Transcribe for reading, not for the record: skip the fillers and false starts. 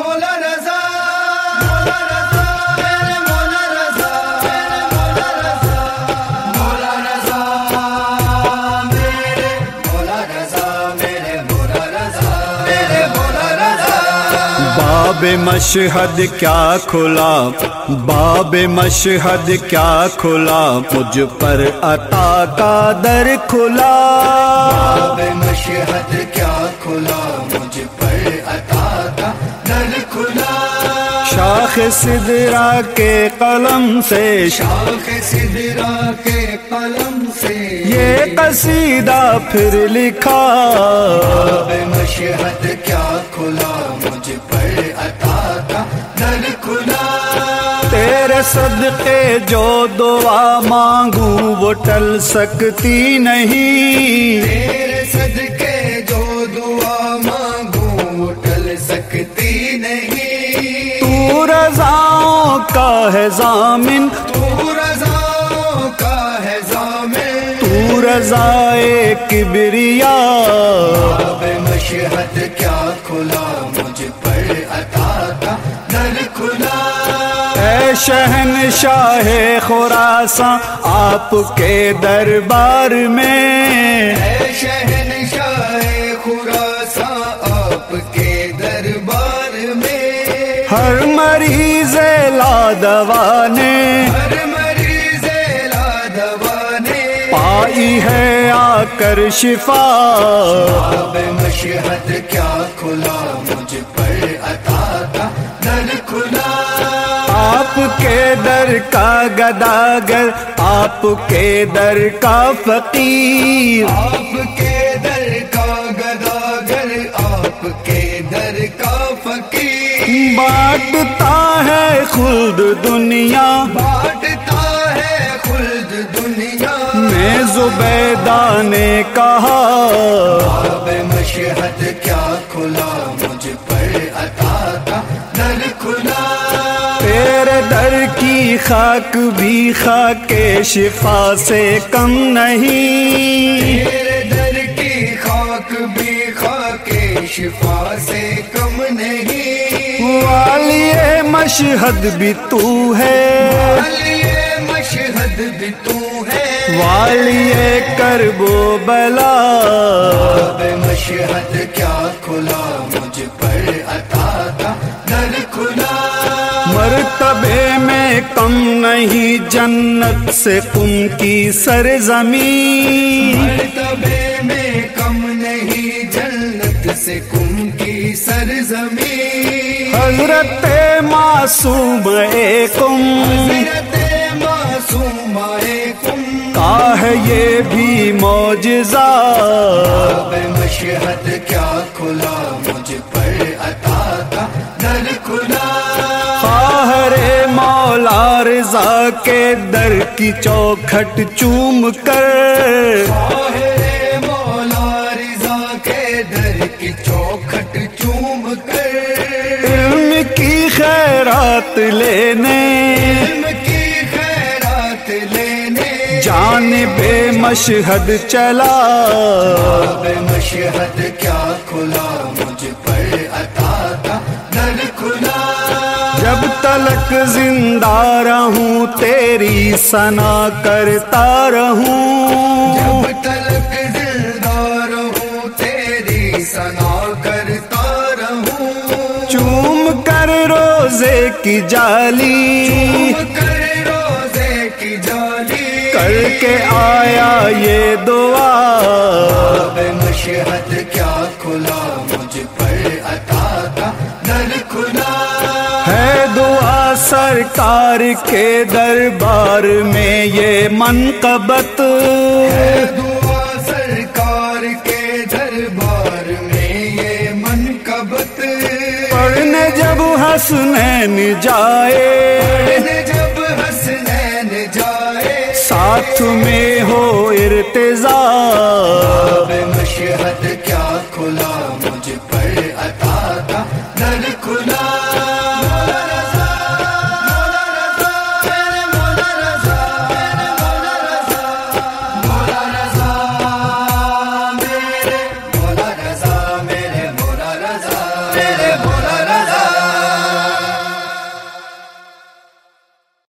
مولا رضا مولا رضا میرے مولا رضا میرے مولا رضا مولا رضا میرے مولا رضا میرے مولا رضا میرے مولا رضا باب مشہد کیا کھلا باب مشہد کیا کھلا مجھ پر عطا کا در کھلا باب مشہد کیا کھلا مجھ پر عطا کا در کھلا شاخ سدرا کے قلم سے شاخ سدرا کے قلم سے یہ قصیدہ پھر لکھا باب مشہد کیا کھلا مجھ پر عطا کا در کھلا تیرے صدقے جو دعا مانگوں وہ ٹل سکتی نہیں تیرے صدقے جو دعا مانگوں وہ ٹل سکتی نہیں تو رضاؤں کا ہے ضامن تو رضاؤں کا ہے ضامن تو رضائے کبریا باب مشہد کیا کھلا مجھ پر عطا کا در کھلا اے شہنشاہ خراساں آپ کے دربار میں اے شہنشاہ خراساں آپ کے دربار میں ہر مریض لا دوا نے ہر مریض لا دوا نے پائی ہے آ کر شفا باب مشہد کیا کھلا مجھ پر عطا کا در کھلا آپ کے در کا گداگر آپ کے در کا فقیر آپ کے در کا گداگر آپ کے در کا فقیر بانٹتا ہے خلد دنیا بانٹتا ہے خلد دنیا میں زبیدہ نے کہا باب مشہد کیا کھلا مجھ پر عطا کا در کھلا تیرے در کی خاک بھی خاک شفا سے کم نہیں تیرے در کی خاک بھی خاک شفا سے کم نہیں والی مشہد بھی تو ہے والی مشہد بھی تو ہے والی کرب و بلا باب مشہد کیا کھلا مجھ پر عطا کا در کھلا مرتبے میں کم نہیں جنت سے تم کی سرزمین مرتبے میں کم نہیں جنت سے کم کی سرزمین حضرت معصوم کم حضرت معصوم کم کا ہے یہ بھی معجزہ باب مشہد کیا کھلا مجھ پر عطا کا در کھلا خواہر مولا رضا کے در کی چوکھٹ چوم کر خواہر مولا رضا کے در کی چوکھٹ چوم کر علم کی خیرات لینے علم کی خیرات لینے جانب مشہد چلا باب مشہد کیا کھلا مجھ پر عطا کا در کھلا جب تلک زندہ رہوں تیری ثنا کرتا رہوں جب تلک زندہ رہوں تیری ثنا کرتا رہوں چوم کر روزے کی جالی کر روزے کی جالی کر کے آیا یہ دعا باب مشہد کیا کھلا مجھ پر عطا کا در کھلا ہے دعا سرکار کے دربار میں یہ منقبت ہے دعا سرکار کے دربار میں یہ منقبت پڑھنے جب حسنین جائے جب حسنین جائے ساتھ میں ہو ارتضا باب مشہد کیا کھلا مجھ پر عطا کا در کھلا